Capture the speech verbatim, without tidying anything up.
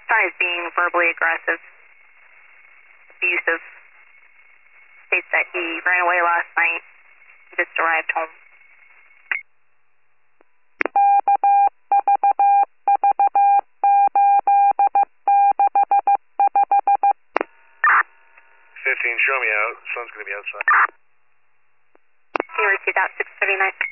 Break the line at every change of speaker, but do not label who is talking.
Son is being verbally aggressive, abusive. States that he ran away last night, just arrived home.
fifteen, show me out. Son's going to be outside.
Can you repeat that, six thirty-nine?